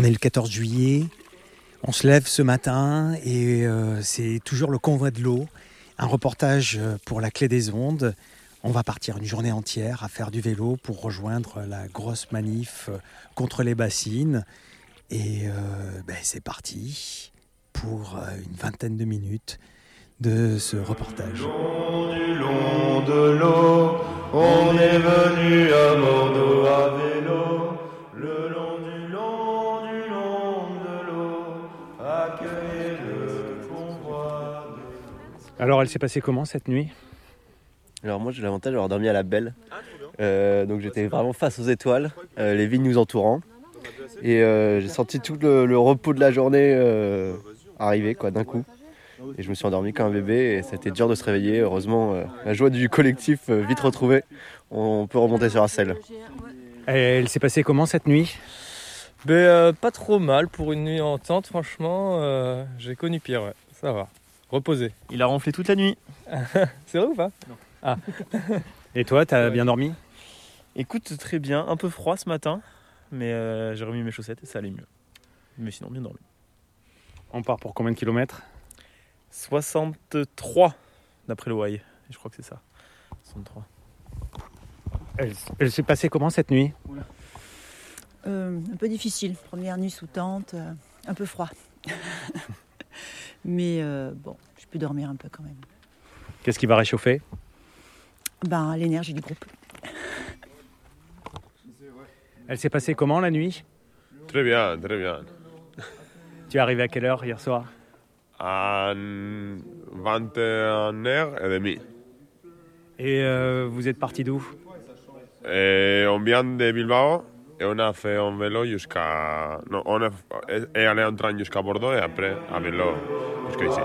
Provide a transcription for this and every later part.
On est le 14 juillet, on se lève ce matin et c'est toujours le convoi de l'eau. Un reportage pour la Clé des Ondes. On va partir une journée entière à faire du vélo pour rejoindre la grosse manif contre les bassines. Et c'est parti pour une vingtaine de minutes de ce reportage. Du long de l'eau, on est venu à Bordeaux à vélo. Le long de l'eau, accueillez le convoi. Alors, elle s'est passée comment cette nuit ? Alors moi j'ai l'avantage d'avoir dormi à la belle, donc j'étais vraiment face aux étoiles, les vignes nous entourant, et j'ai senti tout le repos de la journée arriver d'un coup, et je me suis endormi comme un bébé, et ça a été dur de se réveiller. Heureusement, la joie du collectif vite retrouvée, on peut remonter sur la selle. Elle s'est passée comment cette nuit ? Pas trop mal pour une nuit en tente, franchement, j'ai connu pire, ouais, ça va, reposé. Il a ronflé toute la nuit. C'est vrai ou pas ? Non. Ah. Et toi, t'as bien dormi ? Écoute, très bien, un peu froid ce matin, mais j'ai remis mes chaussettes et ça allait mieux. Mais sinon, bien dormi. On part pour combien de kilomètres ? 63 d'après le WAI, je crois que c'est ça. 63. Elle s'est passée comment cette nuit ? Un peu difficile, première nuit sous tente, un peu froid. Mais j'ai pu dormir un peu quand même. Qu'est-ce qui va réchauffer ? L'énergie du groupe. Elle s'est passée comment la nuit ? Très bien, très bien. Tu es arrivé à quelle heure hier soir ? À 21h30. Et vous êtes parti d'où ? Et on vient de Bilbao et on a fait un vélo jusqu'à... Non, on est allé en train jusqu'à Bordeaux et après à vélo jusqu'à ici.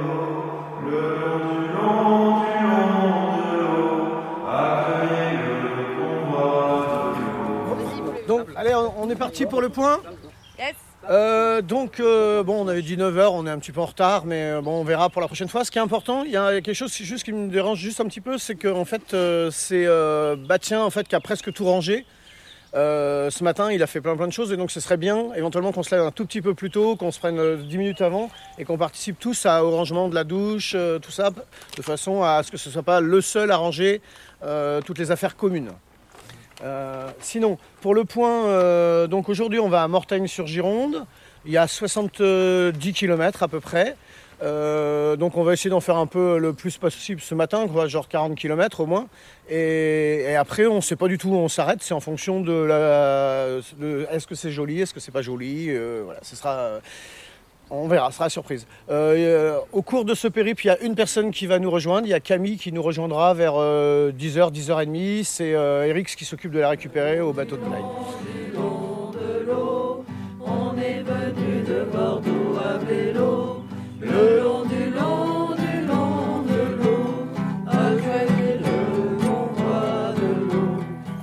Donc, allez, on est parti pour le point. Yes. On avait dit 9h, on est un petit peu en retard, mais on verra pour la prochaine fois. Ce qui est important, il y a quelque chose juste qui me dérange juste un petit peu, c'est qu'en fait, c'est Bastien qui a presque tout rangé. Ce matin, il a fait plein de choses et donc ce serait bien éventuellement qu'on se lève un tout petit peu plus tôt, qu'on se prenne 10 minutes avant et qu'on participe tous au rangement de la douche, tout ça, de façon à ce que ce ne soit pas le seul à ranger toutes les affaires communes. Sinon, pour le point, donc aujourd'hui on va à Mortagne-sur-Gironde, il y a 70 km à peu près, donc on va essayer d'en faire un peu le plus possible ce matin, genre 40 km au moins, et après on ne sait pas du tout où on s'arrête, c'est en fonction de est-ce que c'est joli, est-ce que c'est pas joli, voilà, ce sera... On verra, ce sera la surprise. Au cours de ce périple, il y a une personne qui va nous rejoindre. Il y a Camille qui nous rejoindra vers 10h, 10h30. C'est Eric qui s'occupe de la récupérer au bateau de Blaye. On est venu de Bordeaux à vélo. Le long de l'eau, accueillez le convoi de l'eau.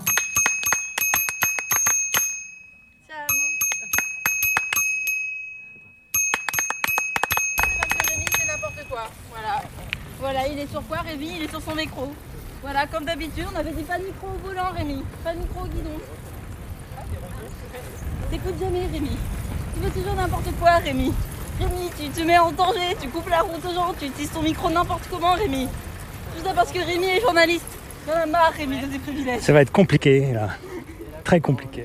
Voilà, il est sur quoi Rémi ? Il est sur son micro. Voilà, comme d'habitude, on avait dit pas de micro au volant Rémi, pas de micro au guidon. T'écoutes jamais Rémi. Tu fais toujours n'importe quoi Rémi. Rémi, tu te mets en danger, tu coupes la route aux gens, tu utilises ton micro n'importe comment Rémi. Tout ça parce que Rémi est journaliste. J'en ai marre Rémi de tes privilèges. Ça va être compliqué là, très compliqué.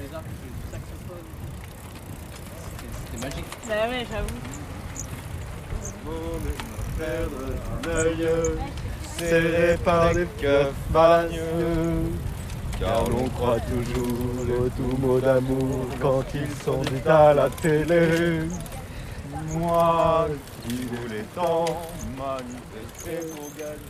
C'était magique. Bah ouais, j'avoue. Perdre un œil, serré par des cœurs magneux, car l'on croit toujours les doux mots d'amour quand ils sont dits à la télé. Moi qui voulais tant manifester pour gagner.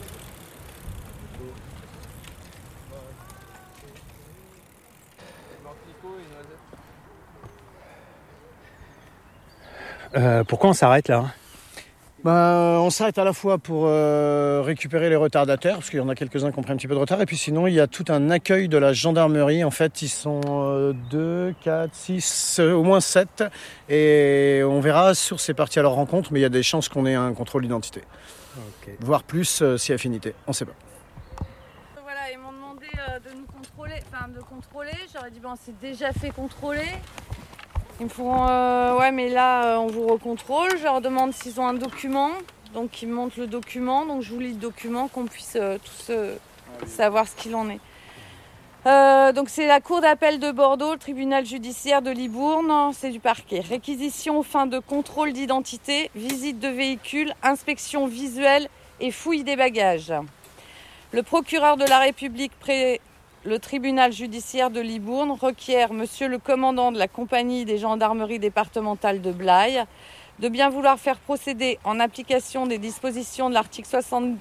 Pourquoi on s'arrête là ? On s'arrête à la fois pour récupérer les retardataires, parce qu'il y en a quelques-uns qui ont pris un petit peu de retard, et puis sinon il y a tout un accueil de la gendarmerie. En fait, ils sont 2, 4, 6, au moins 7, et on verra sur ces parties à leur rencontre, mais il y a des chances qu'on ait un contrôle d'identité. Okay. Voire plus si affinité, on ne sait pas. Voilà, ils m'ont demandé de nous contrôler, de contrôler. J'aurais dit c'est déjà fait contrôler. Ils me font ouais, mais là, on vous recontrôle. Je leur demande s'ils ont un document. Donc, ils me montrent le document. Donc, je vous lis le document, qu'on puisse tous savoir ce qu'il en est. Donc, c'est la cour d'appel de Bordeaux, le tribunal judiciaire de Libourne. C'est du parquet. Réquisition aux fins de contrôle d'identité, visite de véhicule, inspection visuelle et fouille des bagages. Le procureur de la République près le tribunal judiciaire de Libourne requiert monsieur le commandant de la compagnie des gendarmeries départementales de Blaye de bien vouloir faire procéder en application des dispositions de l'article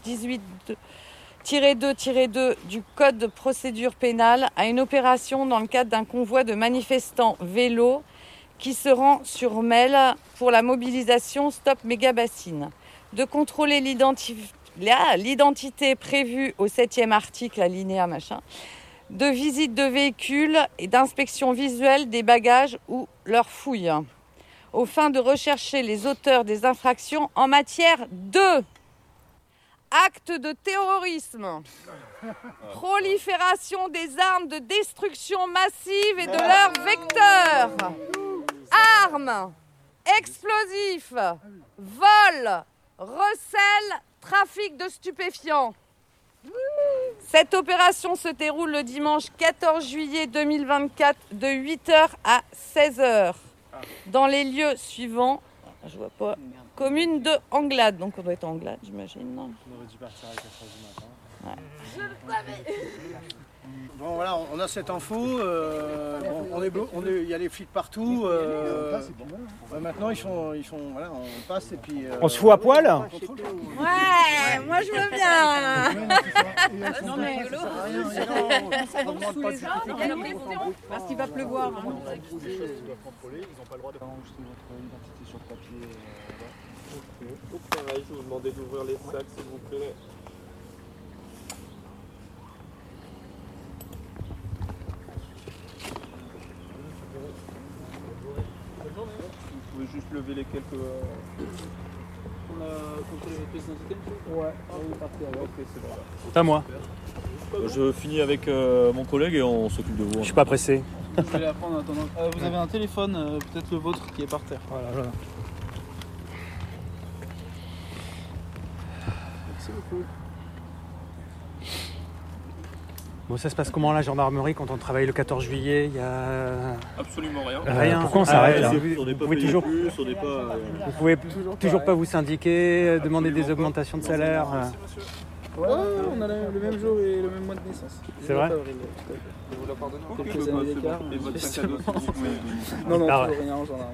78-2-2 du Code de procédure pénale à une opération dans le cadre d'un convoi de manifestants vélos qui se rend sur Melle pour la mobilisation Stop Méga-Bassine. De contrôler l'identité prévue au 7e article, alinéa machin, de visite de véhicules et d'inspection visuelle des bagages ou leurs fouilles, aux fins de rechercher les auteurs des infractions en matière de actes de terrorisme, prolifération des armes de destruction massive et de leurs vecteurs, armes, explosifs, vols, recel, trafic de stupéfiants. Cette opération se déroule le dimanche 14 juillet 2024 de 8h à 16h dans les lieux suivants. Je vois pas. Commune de Anglade. Donc on doit être en Anglade, j'imagine. Non. On aurait dû partir avec 4h du matin. Ouais. Je le savais. Bon voilà, on a cette info, il y a les flics partout. Maintenant ils font voilà, on passe et puis. On se fout à poil? Ouais, moi je veux bien. Non mais ça demande sous les arbres parce qu'il va pleuvoir. Ils n'ont pas le droit de enregistrer votre identité sur papier. Au pareil, je vais vous demander d'ouvrir les sacs s'il vous plaît. Vous pouvez juste lever les quelques... On a contrôlé votre pièce d'identité? Ouais, on est parti avec. Ok, c'est bon. C'est à moi. Je finis avec mon collègue et on s'occupe de vous. Je suis pas pressé. Je vais la prendre en attendant. Vous avez un téléphone, peut-être le vôtre, qui est par terre. Voilà. Merci beaucoup. Bon, ça se passe comment la gendarmerie quand on travaille le 14 juillet? Il y a Absolument rien. rien. Pourquoi on s'arrête là? Vous pouvez toujours, vous pouvez toujours pas vous syndiquer, demander des augmentations de salaire. Ouais, on a le même jour et le même mois de naissance. C'est vrai? Vous la pardonnez? Quelques années d'écart. Et votre sac à dos, s'il vous plaît. Non, Ah ouais. rien en gendarmerie.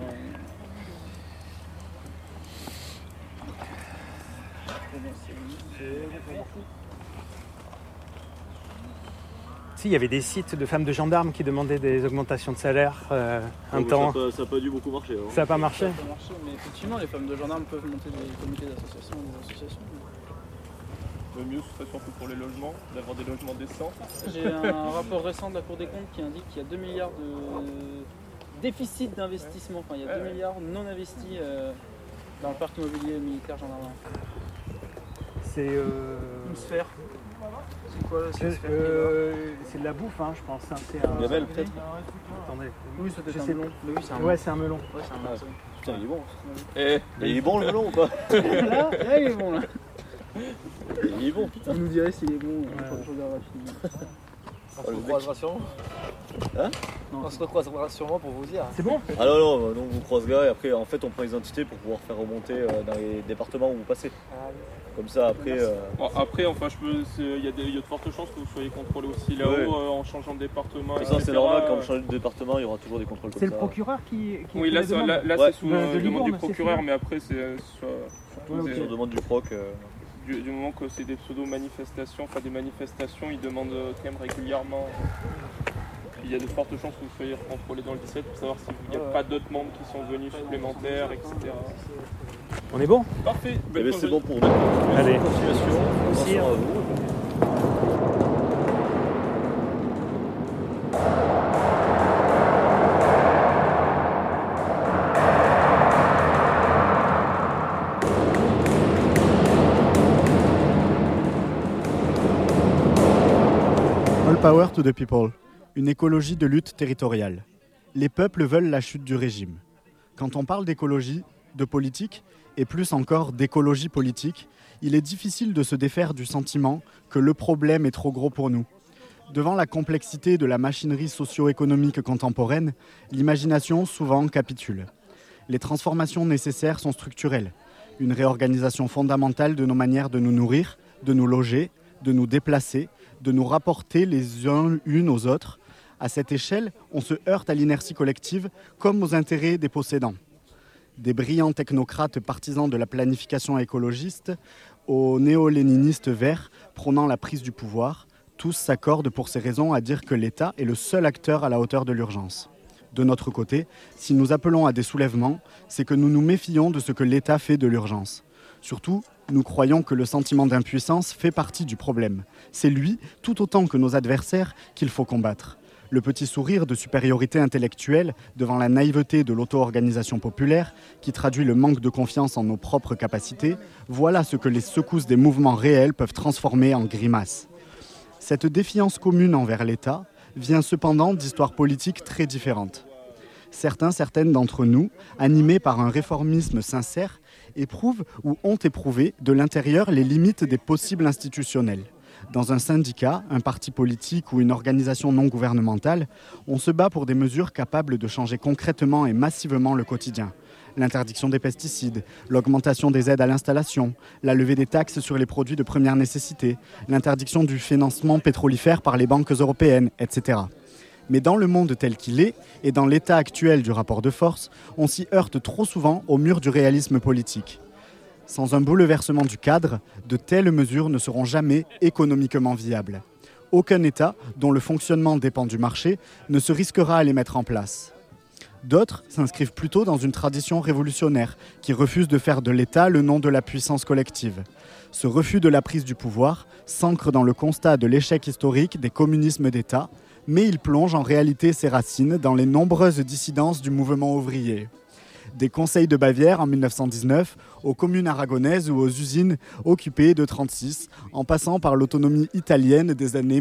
Si, il y avait des sites de femmes de gendarmes qui demandaient des augmentations de salaire un temps. Ça n'a pas dû beaucoup marcher. Hein. Ça n'a pas marché? Ça peut marcher, mais effectivement, les femmes de gendarmes peuvent monter des comités d'association ou des associations. Le mieux, ce serait surtout pour les logements, d'avoir des logements décents. J'ai un rapport récent de la Cour des comptes qui indique qu'il y a 2 milliards de déficit d'investissement. Enfin, il y a 2 milliards non investis dans le parc immobilier militaire gendarmerie. C'est Une sphère. C'est quoi là? c'est de la bouffe, hein, je pense. Hein. C'est un Gamelle, peut-être. Attendez. Oui, c'était Je un sais- melon. Mais oui, c'est un Ouais, c'est un melon. Ouais, c'est un melon. Putain, il est bon. Eh, Il est bon le melon ou pas? là, il est bon là. Il est bon, putain. Vous nous direz s'il est bon. Je regarde rapidement. On se recroisera sûrement. Hein? On se recroisera sûrement pour vous dire. C'est bon? Ah non, on vous croise gars et après en fait on prend les identités pour pouvoir faire remonter dans les départements où vous passez. Comme ça après. Bon, après, enfin, il y a de fortes chances que vous soyez contrôlé aussi là-haut Ouais. En changeant de département. De toute façon c'est normal, quand vous changez de département, il y aura toujours des contrôles comme ça. C'est le procureur qui Oui, là, fait la demande. là Ouais. c'est sous De demande Libourne, du c'est procureur, sûr. mais après, c'est surtout Ouais, ok. Sur demande du proc. du moment que c'est des pseudo-manifestations, enfin des manifestations, ils demandent quand même régulièrement. Il y a de fortes chances que vous soyez contrôlé dans le 17 pour savoir s'il n'y a pas d'autres membres qui sont venus supplémentaires, etc. On est bon? Parfait. Eh ben, c'est bon pour nous. Allez. Continuation. Merci. Attention à vous. All Power to the People, une écologie de lutte territoriale. Les peuples veulent la chute du régime. Quand on parle d'écologie, de politique, et plus encore d'écologie politique, il est difficile de se défaire du sentiment que le problème est trop gros pour nous. Devant la complexité de la machinerie socio-économique contemporaine, l'imagination souvent capitule. Les transformations nécessaires sont structurelles. Une réorganisation fondamentale de nos manières de nous nourrir, de nous loger, de nous déplacer, de nous rapporter les uns unes aux autres. À cette échelle, on se heurte à l'inertie collective comme aux intérêts des possédants. Des brillants technocrates partisans de la planification écologiste aux néo-léninistes verts prônant la prise du pouvoir, tous s'accordent pour ces raisons à dire que l'État est le seul acteur à la hauteur de l'urgence. De notre côté, si nous appelons à des soulèvements, c'est que nous nous méfions de ce que l'État fait de l'urgence. Surtout, nous croyons que le sentiment d'impuissance fait partie du problème. C'est lui, tout autant que nos adversaires, qu'il faut combattre. Le petit sourire de supériorité intellectuelle devant la naïveté de l'auto-organisation populaire, qui traduit le manque de confiance en nos propres capacités, voilà ce que les secousses des mouvements réels peuvent transformer en grimaces. Cette défiance commune envers l'État vient cependant d'histoires politiques très différentes. Certaines d'entre nous, animés par un réformisme sincère, éprouvent ou ont éprouvé de l'intérieur les limites des possibles institutionnels. Dans un syndicat, un parti politique ou une organisation non gouvernementale, on se bat pour des mesures capables de changer concrètement et massivement le quotidien. L'interdiction des pesticides, l'augmentation des aides à l'installation, la levée des taxes sur les produits de première nécessité, l'interdiction du financement pétrolifère par les banques européennes, etc. Mais dans le monde tel qu'il est, et dans l'état actuel du rapport de force, on s'y heurte trop souvent au mur du réalisme politique. Sans un bouleversement du cadre, de telles mesures ne seront jamais économiquement viables. Aucun État, dont le fonctionnement dépend du marché, ne se risquera à les mettre en place. D'autres s'inscrivent plutôt dans une tradition révolutionnaire qui refuse de faire de l'État le nom de la puissance collective. Ce refus de la prise du pouvoir s'ancre dans le constat de l'échec historique des communismes d'État, mais il plonge en réalité ses racines dans les nombreuses dissidences du mouvement ouvrier. Des conseils de Bavière en 1919, aux communes aragonaises ou aux usines occupées de 1936, en passant par l'autonomie italienne des années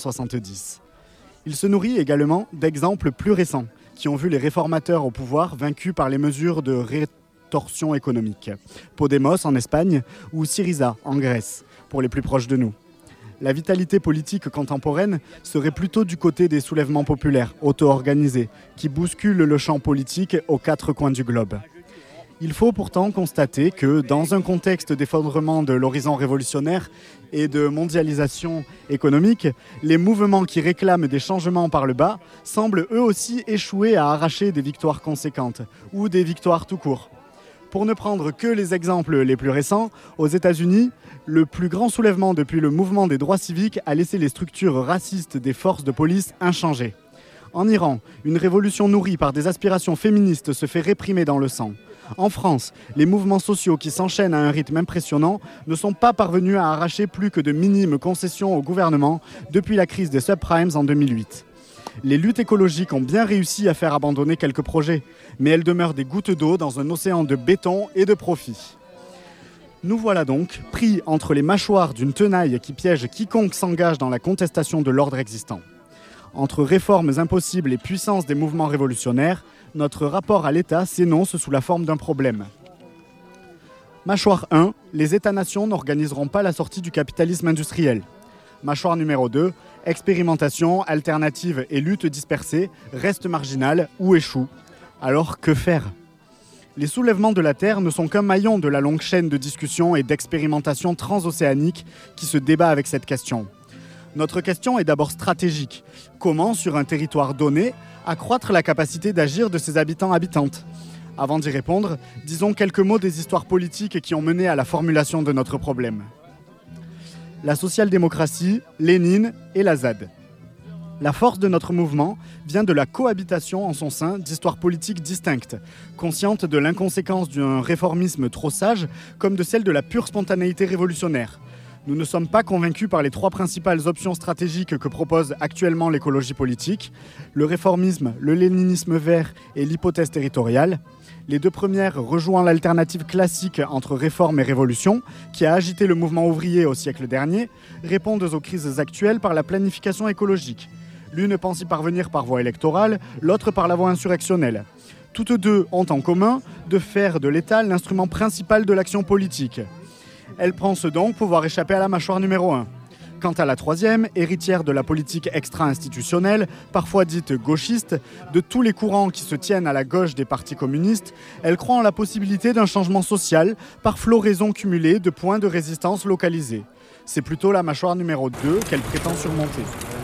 1970. Il se nourrit également d'exemples plus récents, qui ont vu les réformateurs au pouvoir vaincus par les mesures de rétorsion économique. Podemos en Espagne ou Syriza en Grèce, pour les plus proches de nous. La vitalité politique contemporaine serait plutôt du côté des soulèvements populaires, auto-organisés, qui bousculent le champ politique aux quatre coins du globe. Il faut pourtant constater que, dans un contexte d'effondrement de l'horizon révolutionnaire et de mondialisation économique, les mouvements qui réclament des changements par le bas semblent eux aussi échouer à arracher des victoires conséquentes, ou des victoires tout court. Pour ne prendre que les exemples les plus récents, aux États-Unis, le plus grand soulèvement depuis le mouvement des droits civiques a laissé les structures racistes des forces de police inchangées. En Iran, une révolution nourrie par des aspirations féministes se fait réprimer dans le sang. En France, les mouvements sociaux qui s'enchaînent à un rythme impressionnant ne sont pas parvenus à arracher plus que de minimes concessions au gouvernement depuis la crise des subprimes en 2008. Les luttes écologiques ont bien réussi à faire abandonner quelques projets, mais elles demeurent des gouttes d'eau dans un océan de béton et de profit. Nous voilà donc pris entre les mâchoires d'une tenaille qui piège quiconque s'engage dans la contestation de l'ordre existant. Entre réformes impossibles et puissance des mouvements révolutionnaires, notre rapport à l'État s'énonce sous la forme d'un problème. Mâchoire 1, les États-nations n'organiseront pas la sortie du capitalisme industriel. Mâchoire numéro 2, expérimentation, alternative et lutte dispersée restent marginales ou échouent. Alors que faire ? Les soulèvements de la Terre ne sont qu'un maillon de la longue chaîne de discussions et d'expérimentation transocéanique qui se débat avec cette question. Notre question est d'abord stratégique. Comment, sur un territoire donné, accroître la capacité d'agir de ses habitants-habitantes ? Avant d'y répondre, disons quelques mots des histoires politiques qui ont mené à la formulation de notre problème. La social-démocratie, Lénine et la ZAD. La force de notre mouvement vient de la cohabitation en son sein d'histoires politiques distinctes, conscientes de l'inconséquence d'un réformisme trop sage comme de celle de la pure spontanéité révolutionnaire. Nous ne sommes pas convaincus par les trois principales options stratégiques que propose actuellement l'écologie politique, le réformisme, le léninisme vert et l'hypothèse territoriale. Les deux premières rejoignent l'alternative classique entre réforme et révolution, qui a agité le mouvement ouvrier au siècle dernier, répondent aux crises actuelles par la planification écologique. L'une pense y parvenir par voie électorale, l'autre par la voie insurrectionnelle. Toutes deux ont en commun de faire de l'État l'instrument principal de l'action politique. Elles pensent donc pouvoir échapper à la mâchoire numéro 1. Quant à la troisième, héritière de la politique extra-institutionnelle, parfois dite gauchiste, de tous les courants qui se tiennent à la gauche des partis communistes, elle croit en la possibilité d'un changement social par floraison cumulée de points de résistance localisés. C'est plutôt la mâchoire numéro 2 qu'elle prétend surmonter.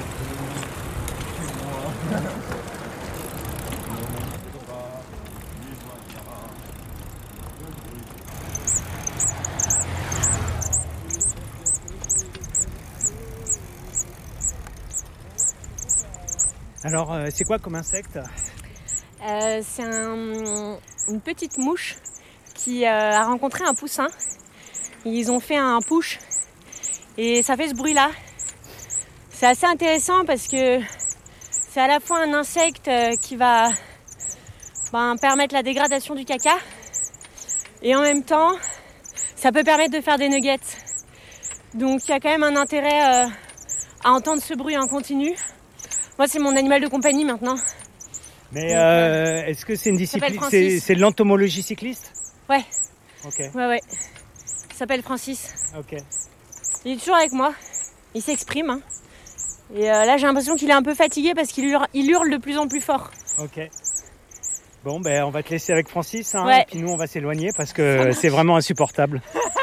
Alors, c'est quoi comme insecte ? C'est une petite mouche qui a rencontré un poussin. Ils ont fait un push et ça fait ce bruit-là. C'est assez intéressant parce que c'est à la fois un insecte qui va permettre la dégradation du caca et en même temps, ça peut permettre de faire des nuggets. Donc il y a quand même un intérêt à entendre ce bruit en continu. Moi, c'est mon animal de compagnie maintenant. Mais est-ce que c'est une discipline, c'est de l'entomologie cycliste ? Ouais. Ok. Ouais. Il s'appelle Francis. Ok. Il est toujours avec moi. Il s'exprime. Hein. Et là, j'ai l'impression qu'il est un peu fatigué parce qu'il hurle de plus en plus fort. Ok. Bon, on va te laisser avec Francis. Hein, ouais. Et puis nous, on va s'éloigner parce que c'est vraiment insupportable.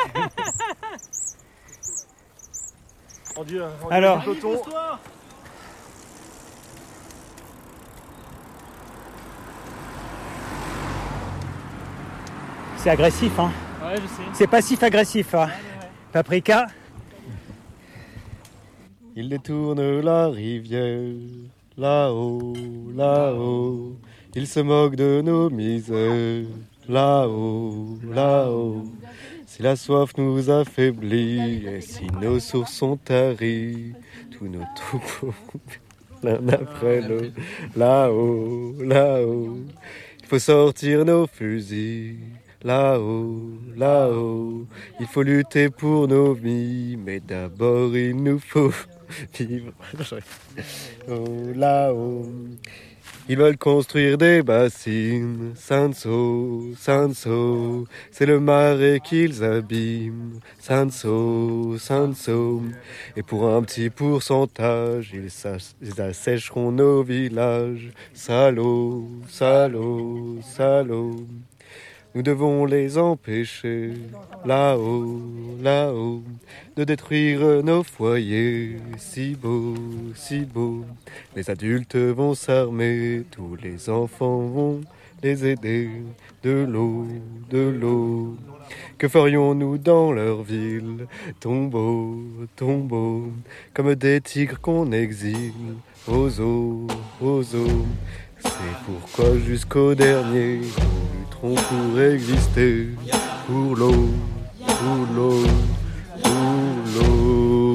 Alors. C'est agressif, hein. Ouais, je sais. C'est passif-agressif, hein. Ouais. Paprika. Il détourne la rivière, là-haut, là-haut. Il se moque de nos misères, là-haut, là-haut. Si la soif nous affaiblit, et si nos sources sont taries, tous nos troupeaux, l'un après l'autre, là-haut, là-haut. Il faut sortir nos fusils. Là-haut, là-haut, il faut lutter pour nos vies, mais d'abord il nous faut vivre. Oh, là-haut, ils veulent construire des bassines, Sanso, Sanso, c'est le marais qu'ils abîment, Sanso, Sanso, et pour un petit pourcentage, ils assécheront nos villages, salaud, salaud, salaud. Nous devons les empêcher, là-haut, là-haut, de détruire nos foyers, si beau, si beau. Les adultes vont s'armer, tous les enfants vont les aider, de l'eau, de l'eau. Que ferions-nous dans leur ville, tombeau, tombeau, comme des tigres qu'on exile, aux eaux, aux eaux. C'est pourquoi jusqu'au dernier, nous lutterons pour exister, pour l'eau, pour l'eau, pour l'eau.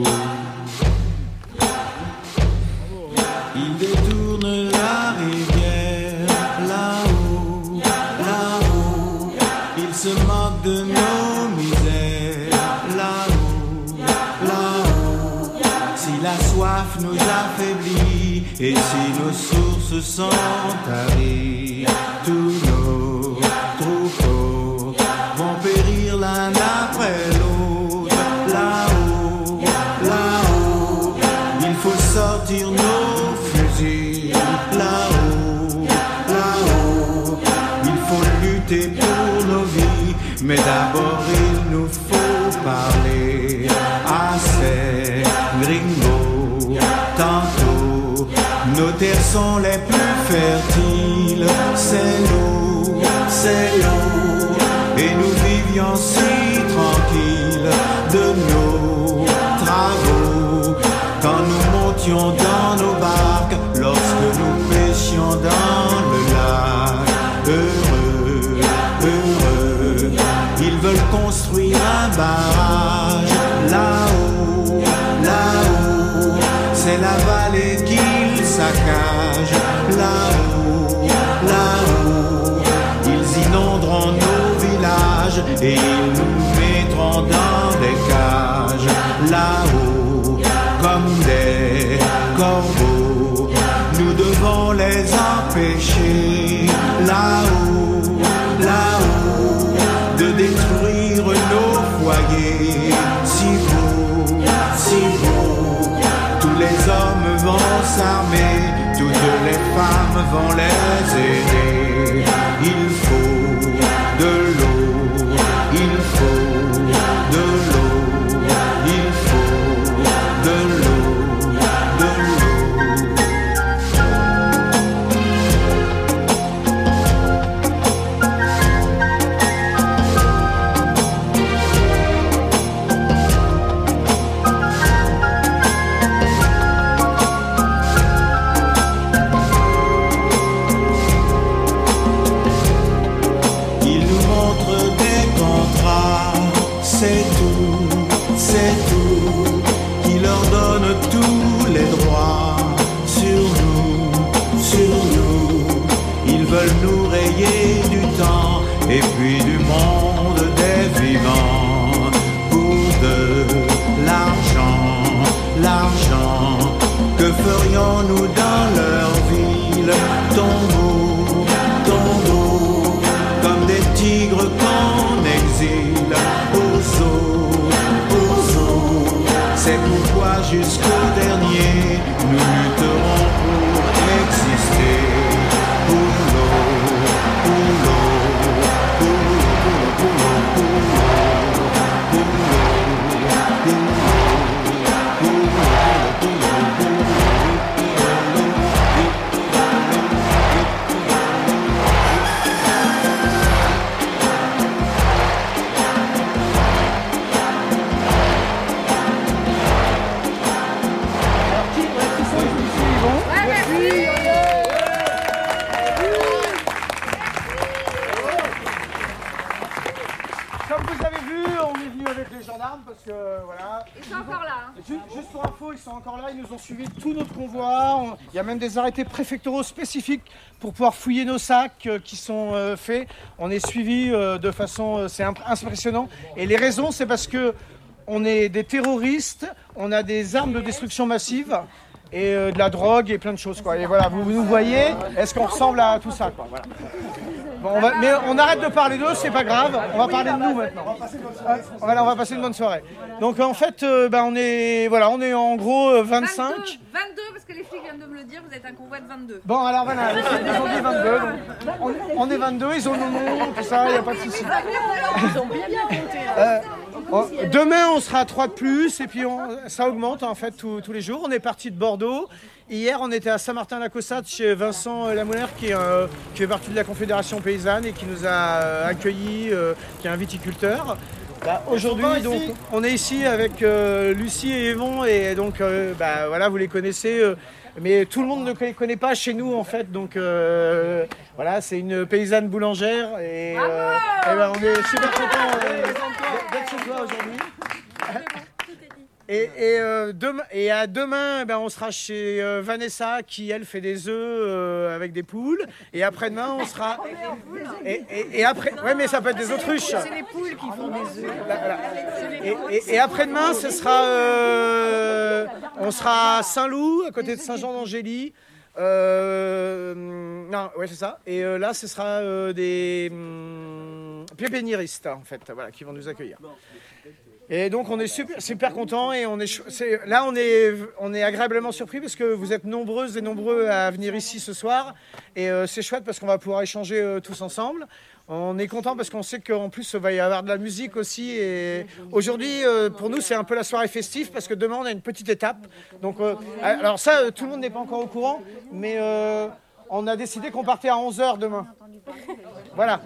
Il détourne la rivière, là-haut, là-haut. Il se moque de nos misères, là-haut, là-haut. Si la soif nous affaiblit, et si nos sources sont taries, tous nos troupeaux vont périr l'un après l'autre. Là-haut, là-haut, il faut sortir nos fusils. Là-haut, là-haut, il faut lutter pour nos vies, mais d'abord il nous faut parler à ces gringos. Tantôt, nos terres sont les plus fertiles, c'est l'eau, et nous vivions si tranquilles de nos travaux, quand nous montions dans nos barques, lorsque nous pêchions dans le lac. Heureux, heureux, ils veulent construire un barrage, là-haut, là-haut, c'est la vallée qu'ils saccagent, là-haut, là-haut, ils inonderont nos villages et ils nous mettront dans des cages, là-haut, comme des corbeaux, les empêcher là-haut, là-haut, de détruire nos foyers. Si beau, si beau, tous les hommes vont s'armer, toutes les femmes vont les aider. Il faut de l'eau, il faut de l'eau, il faut de l'eau, de l'eau. Il nous montre des contrats, c'est tout, qui leur donne tous les droits sur nous, ils veulent nous rayer du temps et puis du monde des vivants pour de l'argent, l'argent, que ferions-nous dans leur ville, tombeau, tombeau, comme des tigres qu'on exile aux eaux, c'est pourquoi jusqu'au dernier nous lutterons pour exister, pour l'eau, pour l'eau, pour l'eau, pour l'eau, pour l'eau, pour l'eau, pour l'eau, pour l'eau, pour l'eau. Comme vous avez vu, on est venu avec les gendarmes parce que voilà. Ils sont encore là. Juste pour info, ils sont encore là, ils nous ont suivi tout notre convoi. Il y a même des arrêtés préfectoraux spécifiques pour pouvoir fouiller nos sacs qui sont faits. On est suivi de façon, c'est impressionnant. Et les raisons, c'est parce que on est des terroristes, on a des armes de destruction massive et de la drogue et plein de choses quoi. Et voilà, vous nous voyez, est-ce qu'on ressemble à tout ça quoi, voilà. Bon, mais on arrête de parler d'eux, c'est pas grave, on va parler de nous maintenant. Voilà, on va passer une bonne soirée. Donc en fait, on est en gros 25. 22 parce que les flics viennent de me le dire, vous êtes un convoi de 22. Bon alors voilà, ils ont dit 22, donc on est 22, ils ont nos noms, tout ça, il n'y a pas de souci. Ils ont bien compté. Demain on sera à 3 de plus et puis ça augmente en fait tous les jours. On est parti de Bordeaux. Hier on était à Saint-Martin-la-Caussade chez Vincent Lamoulaire qui fait partie de la Confédération Paysanne et qui nous a accueillis, qui est un viticulteur. Aujourd'hui donc on est ici avec Lucie et Yvon et donc voilà vous les connaissez. Mais tout le monde ne les connaît pas chez nous en fait, donc voilà, c'est une paysanne boulangère et on est super contents d'être chez toi aujourd'hui. Et à demain, on sera chez Vanessa qui elle fait des œufs avec des poules. Et après-demain, on sera. Et après, ouais, mais ça peut être des autruches. C'est les poules qui font des œufs. Et après-demain, ce sera, on sera à Saint-Loup, à côté de Saint-Jean-d'Angély. Non, ouais, c'est ça. Et là, ce sera des pépiniéristes, en fait, voilà, qui vont nous accueillir. Et donc on est super contents et on est agréablement surpris parce que vous êtes nombreuses et nombreux à venir ici ce soir et c'est chouette parce qu'on va pouvoir échanger tous ensemble. On est content parce qu'on sait qu'en plus il va y avoir de la musique aussi et aujourd'hui pour nous c'est un peu la soirée festive parce que demain on a une petite étape. Donc alors ça tout le monde n'est pas encore au courant mais on a décidé qu'on partait à 11h demain. Voilà.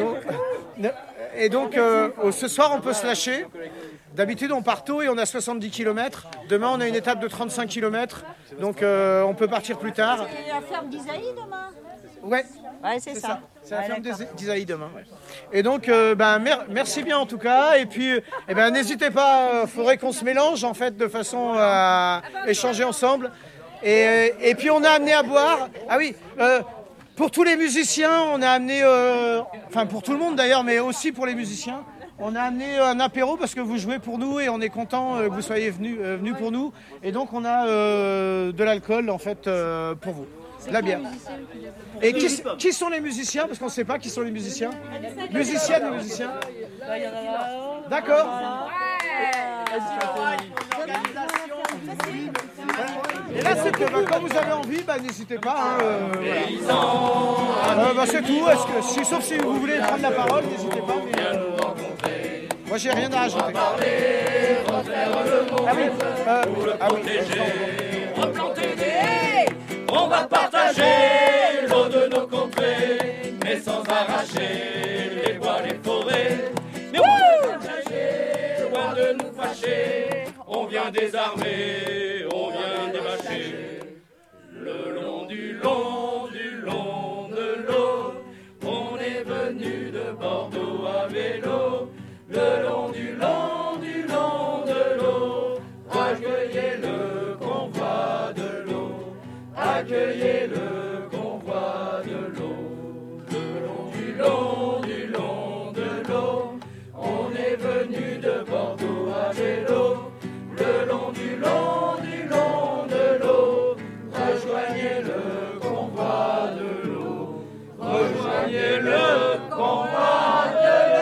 Donc ce soir on peut se lâcher. D'habitude on part tôt et on a 70 km. Demain on a une étape de 35 km. Donc on peut partir plus tard. C'est la ferme d'Isaïe demain? Ouais, c'est ça. C'est la ferme d'Isaïe demain. Ouais. Et donc merci bien en tout cas. Et puis n'hésitez pas, il faudrait qu'on se mélange en fait de façon à échanger ensemble. Et puis on a amené à boire. Ah oui, pour tous les musiciens, on a amené, enfin pour tout le monde d'ailleurs, mais aussi pour les musiciens, on a amené un apéro parce que vous jouez pour nous et on est content que vous soyez venus pour nous. Et donc on a de l'alcool en fait pour vous. De la bière. Et qui sont les musiciens? Parce qu'on ne sait pas qui sont les musiciens. Musiciennes et musiciens. D'accord. Et là, c'est tout. Quand vous avez envie, n'hésitez pas. C'est tout. Sauf si vous voulez prendre la parole, n'hésitez pas. Moi, j'ai rien à ajouter. On va partager l'eau de nos contrées, mais sans arracher les bois, les forêts. Mais on va partager, loin de nous fâcher. On vient désarmer, on vient dévacher. Le long du long de l'eau, on est venu de Bordeaux à vélo. Le long du long de l'eau, accueillez le convoi de l'eau. Accueillez le convoi de l'eau. Le long du long de l'eau, on est venu de Bordeaux à vélo. Le long du long de l'eau, rejoignez le convoi de l'eau. Rejoignez le convoi de l'eau.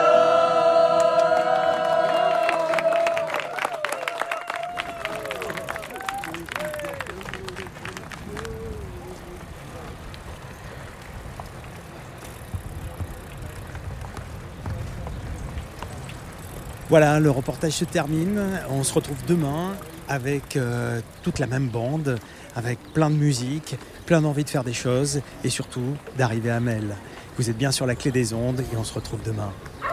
Voilà, le reportage se termine. On se retrouve demain avec toute la même bande, avec plein de musique, plein d'envie de faire des choses et surtout d'arriver à Mel. Vous êtes bien sur la Clé des Ondes et on se retrouve demain.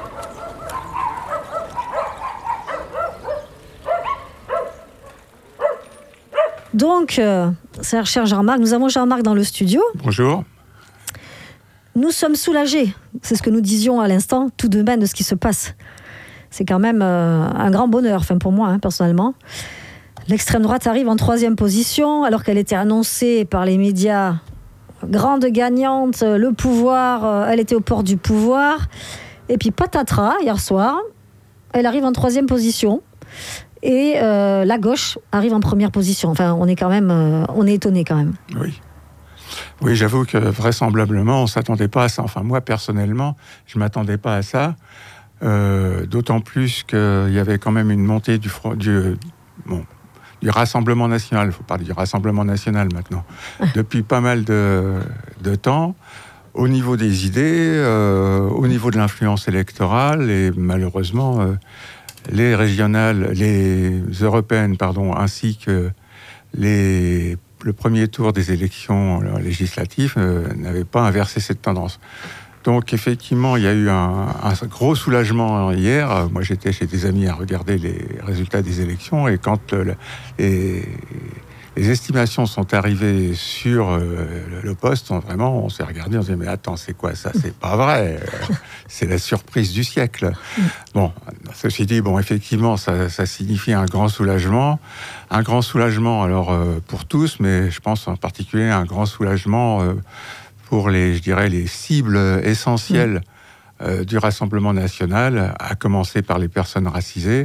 Donc, cher Jean-Marc, nous avons Jean-Marc dans le studio. Bonjour. Nous sommes soulagés, c'est ce que nous disions à l'instant, tout de même de ce qui se passe. C'est quand même un grand bonheur, enfin pour moi, personnellement. L'extrême droite arrive en 3e position, alors qu'elle était annoncée par les médias grande gagnante, le pouvoir, elle était au port du pouvoir. Et puis patatras, hier soir, elle arrive en 3e position. Et la gauche arrive en 1re position. Enfin, on est étonné quand même. Oui, j'avoue que vraisemblablement, on ne s'attendait pas à ça. Enfin, moi, personnellement, je ne m'attendais pas à ça. D'autant plus qu'il y avait quand même une montée du Rassemblement National. Il faut parler du Rassemblement National maintenant. Depuis pas mal de temps, au niveau des idées, au niveau de l'influence électorale, et malheureusement, les régionales, les européennes, ainsi que le premier tour des élections législatives n'avait pas inversé cette tendance. Donc effectivement, il y a eu un gros soulagement hier. Moi, j'étais chez des amis à regarder les résultats des élections, et quand les estimations sont arrivées sur le poste, on s'est regardé, on s'est dit mais attends, c'est quoi ça? C'est pas vrai. C'est la surprise du siècle. Bon, ceci dit, effectivement, ça signifie un grand soulagement. Un grand soulagement, alors pour tous, mais je pense en particulier un grand soulagement pour les cibles essentielles du Rassemblement National, à commencer par les personnes racisées,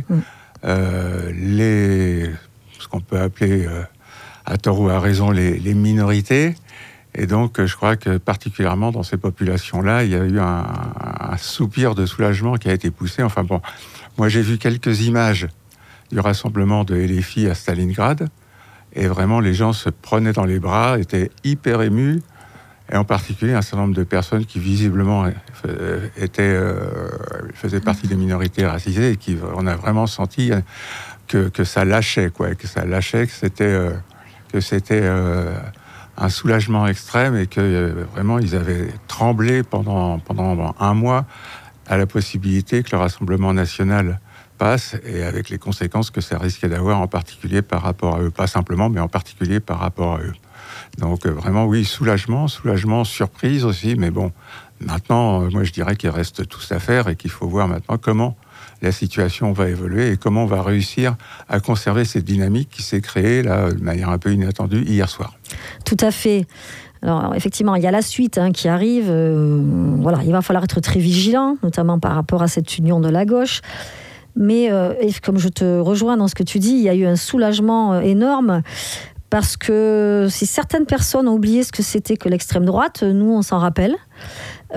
ce qu'on peut appeler, à tort ou à raison, les minorités. Et donc, je crois que particulièrement dans ces populations-là, il y a eu un soupir de soulagement qui a été poussé. Enfin bon, moi j'ai vu quelques images du rassemblement de LFI à Stalingrad, et vraiment les gens se prenaient dans les bras, étaient hyper émus. Et en particulier un certain nombre de personnes qui visiblement faisaient partie des minorités racisées, et on a vraiment senti que ça lâchait, que c'était un soulagement extrême, et que vraiment ils avaient tremblé pendant un mois à la possibilité que le Rassemblement National passe, et avec les conséquences que ça risquait d'avoir, en particulier par rapport à eux. Pas simplement, mais en particulier par rapport à eux. Donc vraiment, oui, soulagement, surprise aussi, mais bon, maintenant, moi je dirais qu'il reste tout à faire, et qu'il faut voir maintenant comment la situation va évoluer et comment on va réussir à conserver cette dynamique qui s'est créée là, de manière un peu inattendue hier soir. Tout à fait. Alors effectivement, il y a la suite qui arrive. Il va falloir être très vigilant, notamment par rapport à cette union de la gauche. Mais comme je te rejoins dans ce que tu dis, il y a eu un soulagement énorme, Parce que si certaines personnes ont oublié ce que c'était que l'extrême droite, nous, on s'en rappelle.